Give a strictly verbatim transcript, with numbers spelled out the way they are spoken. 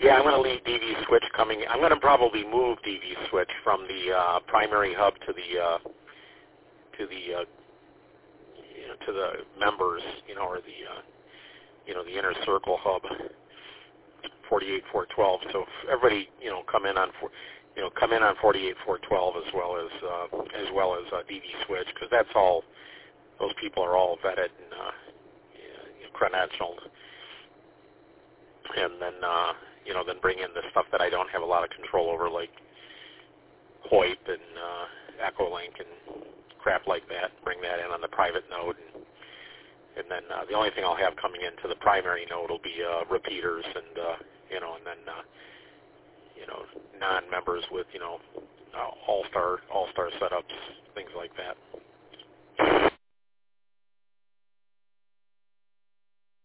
Yeah, I'm going to leave D V Switch coming. I'm going to probably move D V Switch from the uh, primary hub to the uh, to the uh, you know, to the members, you know, or the uh, you know the inner circle hub, forty-eight four twelve. So if everybody, you know, come in on you know come in on forty-eight four twelve as well as uh, as well as uh, D V Switch, because that's all. Those people are all vetted and uh, you know, credentialed, and then uh, you know then bring in the stuff that I don't have a lot of control over, like HOIP and uh, EchoLink and crap like that. Bring that in on the private node, and, and then uh, the only thing I'll have coming into the primary node will be uh, repeaters and uh, you know, and then uh, you know non-members with you know uh, all-star all-star setups, things like that.